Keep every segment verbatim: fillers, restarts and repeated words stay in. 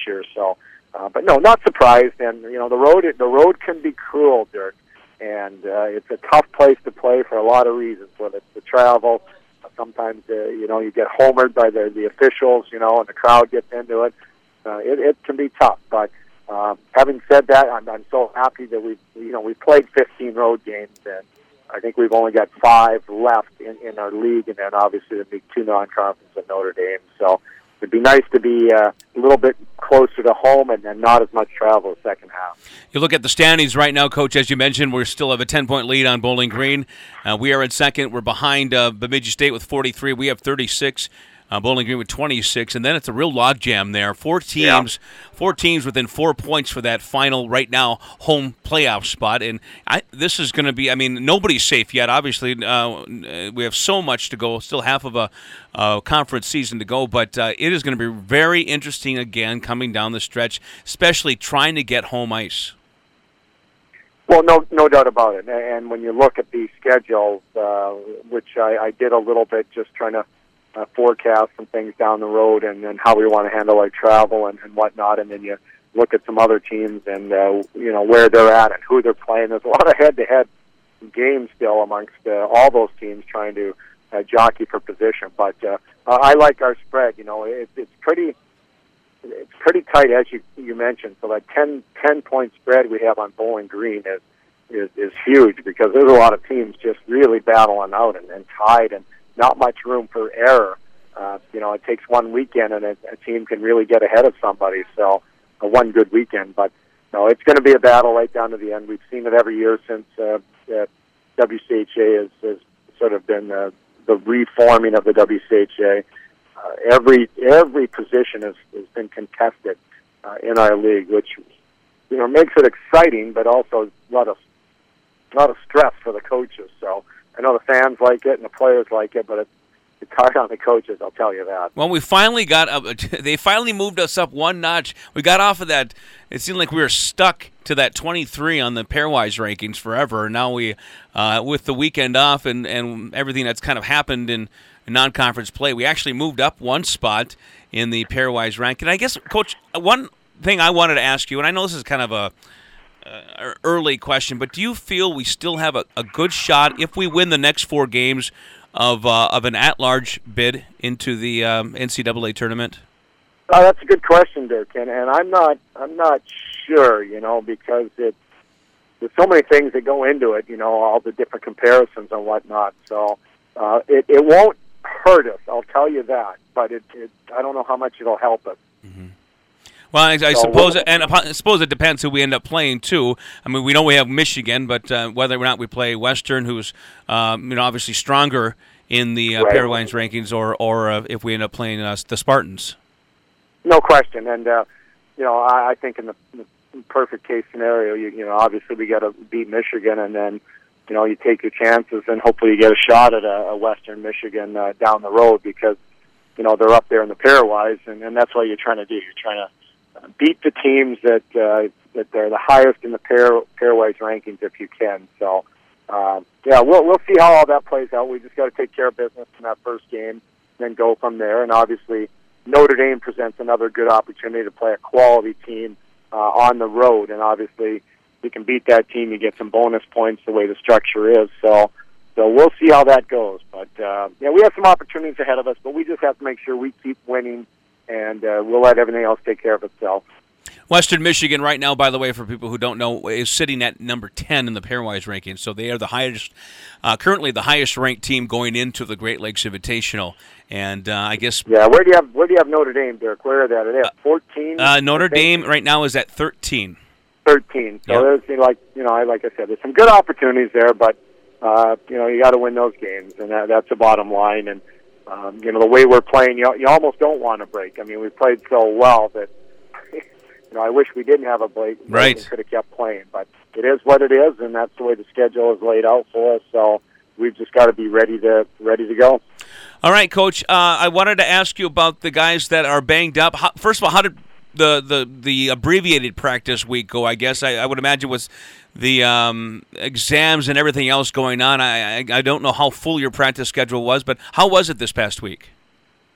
year. So, uh, but no, not surprised. And you know, the road the road can be cruel, Dirk, and uh, it's a tough place to play for a lot of reasons. Whether it's the travel, sometimes uh, you know you get homered by the the officials, you know, and the crowd gets into it. Uh, it, it can be tough, but uh, having said that, I'm, I'm so happy that we you know we played fifteen road games, and I think we've only got five left in, in our league, and then obviously there'll be two non-conference at Notre Dame. So it'd be nice to be uh, a little bit closer to home and, and not as much travel the second half. You look at the standings right now, Coach, as you mentioned, we still have a ten-point lead on Bowling Green. Uh, we are in second. We're behind uh, Bemidji State with forty-three. We have thirty-six. Uh, Bowling Green with twenty-six, and then it's a real logjam there. Four teams, yeah. four teams within four points for that final right now home playoff spot, and I, this is going to be. I mean, nobody's safe yet. Obviously, uh, we have so much to go. Still half of a uh, conference season to go, but uh, it is going to be very interesting again coming down the stretch, especially trying to get home ice. Well, no, no doubt about it. And when you look at the schedules, uh, which I, I did a little bit, just trying to. Uh, forecast some things down the road, and, and how we want to handle our travel and, and whatnot, and then you look at some other teams and uh, you know where they're at and who they're playing. There's a lot of head-to-head games still amongst uh, all those teams trying to uh, jockey for position. But uh, I like our spread. You know, it, it's pretty it's pretty tight, as you you mentioned. So that ten, ten point spread we have on Bowling Green is is, is huge, because there's a lot of teams just really battling out and, and tied and not much room for error. Uh, you know, it takes one weekend and a, a team can really get ahead of somebody. So, uh, one good weekend. But, no, it's going to be a battle right down to the end. We've seen it every year since uh, uh, W C H A has, has sort of been uh, the reforming of the W C H A. Uh, every every position has, has been contested uh, in our league, which, you know, makes it exciting, but also a lot of, a lot of stress for the coaches. So, I know the fans like it and the players like it, but it's, it's hard on the coaches, I'll tell you that. Well, we finally got up. They finally moved us up one notch. We got off of that. It seemed like we were stuck to that twenty-three on the pairwise rankings forever. Now we, uh, with the weekend off and, and everything that's kind of happened in, in non-conference play, we actually moved up one spot in the pairwise ranking. I guess, Coach, one thing I wanted to ask you, and I know this is kind of a Uh, early question, but do you feel we still have a, a good shot if we win the next four games of uh, of an at-large bid into the um, N C double A tournament? Oh, that's a good question, Dirk, and, and I'm not I'm not sure, you know, because it there's so many things that go into it, you know, all the different comparisons and whatnot. So uh, it it won't hurt us, I'll tell you that, but it, it I don't know how much it'll help us. Mm-hmm. Well, I, I suppose, and I suppose it depends who we end up playing too. I mean, we know we have Michigan, but uh, whether or not we play Western, who's um, you know obviously stronger in the uh, right. pairwise rankings, or or uh, if we end up playing uh, the Spartans. No question, and uh, you know I, I think in the, in the perfect case scenario, you, you know obviously we got to beat Michigan, and then you know you take your chances, and hopefully you get a shot at a, a Western Michigan uh, down the road, because you know they're up there in the pairwise, and, and that's what you're trying to do. You're trying to beat the teams that uh, that they're the highest in the pair pairwise rankings if you can. So, uh, yeah, we'll we'll see how all that plays out. We just got to take care of business in that first game, then go from there. And obviously, Notre Dame presents another good opportunity to play a quality team uh, on the road. And obviously, you can beat that team, you get some bonus points the way the structure is. So, so we'll see how that goes. But uh, yeah, we have some opportunities ahead of us, but we just have to make sure we keep winning. And uh, we'll let everything else take care of itself. Western Michigan right now, by the way, for people who don't know, is sitting at number ten in the pairwise rankings. So they are the highest, uh, currently the highest ranked team going into the Great Lakes Invitational. And uh, I guess yeah, where do you have where do you have Notre Dame, Dirk? Where are they? Are they at fourteen? Uh, Notre Dame right now is at thirteen. Thirteen. So yep. There's like you know, I like I said, there's some good opportunities there, but uh, you know, you got to win those games, and that, that's the bottom line. And Um, you know, the way we're playing, you, you almost don't want to break. I mean, we played so well that, you know, I wish we didn't have a break. Right. And could have kept playing. But it is what it is, and that's the way the schedule is laid out for us. So we've just got to be ready to ready to go. All right, Coach. Uh, I wanted to ask you about the guys that are banged up. How, first of all, how did the, the, the abbreviated practice week go? I guess I, I would imagine was the um, exams and everything else going on. I, I I don't know how full your practice schedule was, but how was it this past week?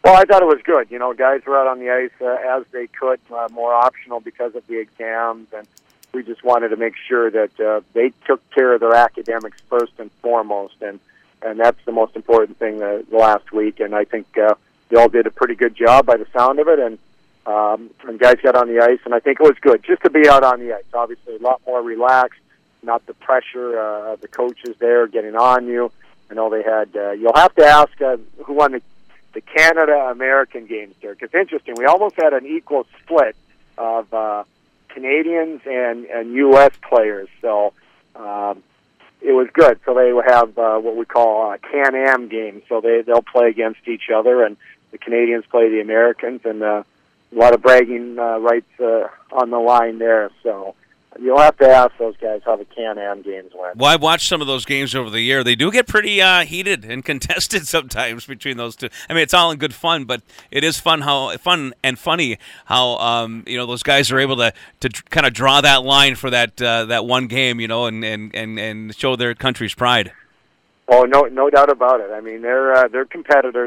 Well, I thought it was good. You know, guys were out on the ice uh, as they could, uh, more optional because of the exams, and we just wanted to make sure that uh, they took care of their academics first and foremost, and, and that's the most important thing uh, last week, and I think uh, they all did a pretty good job by the sound of it, and, um, and guys got on the ice, and I think it was good just to be out on the ice. Obviously, a lot more relaxed, not the pressure uh, of the coaches there getting on you. I know they had, uh, you'll have to ask uh, who won the the Canada-American games, Dirk. It's interesting. We almost had an equal split of uh, Canadians and, and U S players, so um, it was good. So they will have uh, what we call uh, Can-Am games, so they, they'll play against each other, and the Canadians play the Americans, and uh, a lot of bragging uh, rights uh, on the line there, so you'll have to ask those guys how the Can-Am games went. Well, I've watched some of those games over the year. They do get pretty uh, heated and contested sometimes between those two. I mean, it's all in good fun, but it is fun how fun and funny how um, you know those guys are able to to kind of draw that line for that uh, that one game, you know, and, and, and, and show their country's pride. Oh, no, no doubt about it. I mean, they're uh, they're competitors,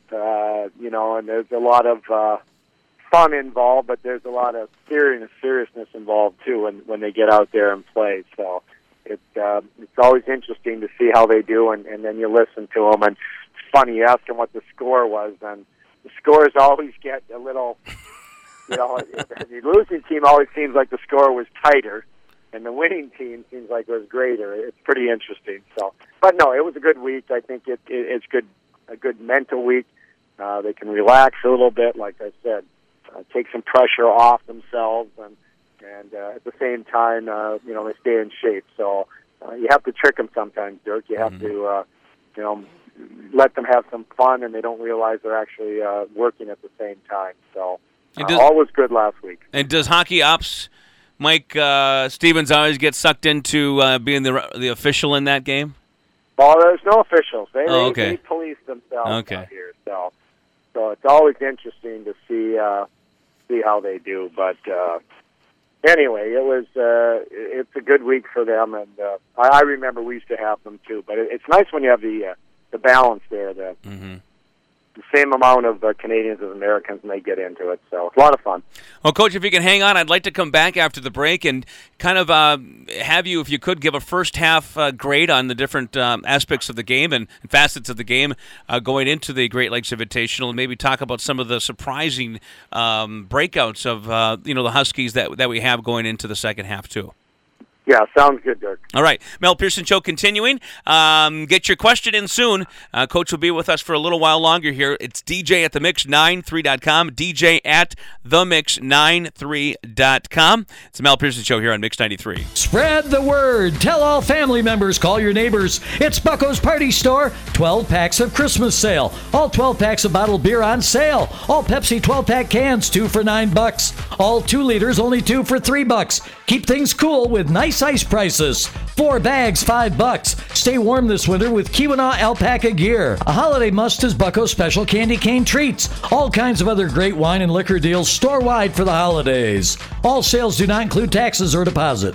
uh, you know, and there's a lot of Uh, fun involved, but there's a lot of serious seriousness involved too when when they get out there and play. So it's uh, it's always interesting to see how they do, and, and then you listen to them, and it's funny, you ask them what the score was, and the scores always get a little, you know, the losing team always seems like the score was tighter, and the winning team seems like it was greater. It's pretty interesting. So, but no, it was a good week. I think it, it it's good a good mental week. Uh, they can relax a little bit, like I said. Uh, take some pressure off themselves, and and uh, at the same time, uh, you know, they stay in shape. So uh, you have to trick them sometimes, Dirk. You have mm-hmm. to, uh, you know, let them have some fun, and they don't realize they're actually uh, working at the same time. So uh, does, all was good last week. And does Hockey Ops Mike uh, Stevens always get sucked into uh, being the the official in that game? Well, there's no officials. They, oh, okay. they, they police themselves okay. out here. So so it's always interesting to see. Uh, see how they do, but uh, anyway, it was uh, it's a good week for them, and uh, I, I remember we used to have them too. But it, it's nice when you have the uh, the balance there, the, mm-hmm. the same amount of uh, Canadians as Americans, and they get into it. So it's a lot of fun. Well, Coach, if you can hang on, I'd like to come back after the break and kind of uh, have you, if you could, give a first half uh, grade on the different um, aspects of the game and facets of the game uh, going into the Great Lakes Invitational, and maybe talk about some of the surprising um, breakouts of uh, you know the Huskies that that we have going into the second half too. Yeah, sounds good, Dirk. All right. Mel Pearson Show continuing. Um, get your question in soon. Uh, Coach will be with us for a little while longer here. It's D J at the mix ninety-three dot com, D J at the mix ninety-three dot com. It's the Mel Pearson Show here on Mix ninety-three. Spread the word. Tell all family members. Call your neighbors. It's Bucko's Party Store. twelve packs of Christmas sale. All twelve packs of bottled beer on sale. All Pepsi twelve-pack cans, two for nine bucks. All two liters, only two for three bucks. Keep things cool with nice ice prices. Four bags, five bucks. Stay warm this winter with Keweenaw alpaca gear. A holiday must is Bucko's Special Candy Cane Treats. All kinds of other great wine and liquor deals store-wide for the holidays. All sales do not include taxes or deposit.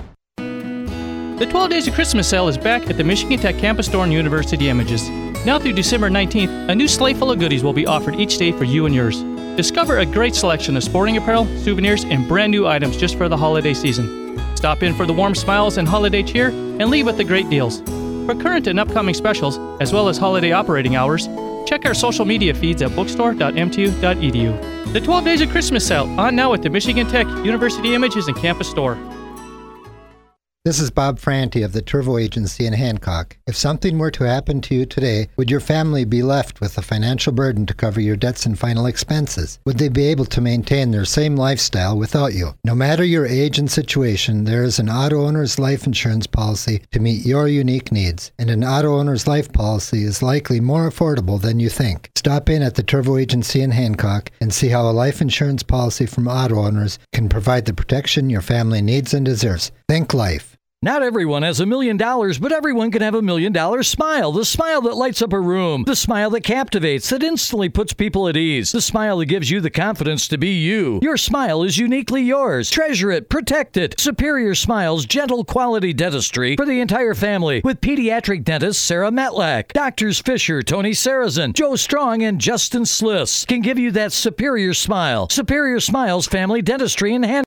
The twelve Days of Christmas sale is back at the Michigan Tech Campus Store and University Images. Now through December nineteenth, a new sleigh full of goodies will be offered each day for you and yours. Discover a great selection of sporting apparel, souvenirs, and brand new items just for the holiday season. Stop in for the warm smiles and holiday cheer and leave with the great deals. For current and upcoming specials, as well as holiday operating hours, check our social media feeds at bookstore dot m t u dot e d u. The twelve Days of Christmas sale on now at the Michigan Tech, University Images, and Campus Store. This is Bob Franti of the Turvo Agency in Hancock. If something were to happen to you today, would your family be left with a financial burden to cover your debts and final expenses? Would they be able to maintain their same lifestyle without you? No matter your age and situation, there is an auto owner's life insurance policy to meet your unique needs, and an auto owner's life policy is likely more affordable than you think. Stop in at the Turvo Agency in Hancock and see how a life insurance policy from auto owners can provide the protection your family needs and deserves. Think life. Not everyone has a million dollars, but everyone can have a million dollar smile. The smile that lights up a room. The smile that captivates, that instantly puts people at ease. The smile that gives you the confidence to be you. Your smile is uniquely yours. Treasure it. Protect it. Superior Smiles, gentle quality dentistry for the entire family with pediatric dentist Sarah Metlack. Doctors Fisher, Tony Sarazin, Joe Strong, and Justin Sliss can give you that superior smile. Superior Smiles Family Dentistry in Hand.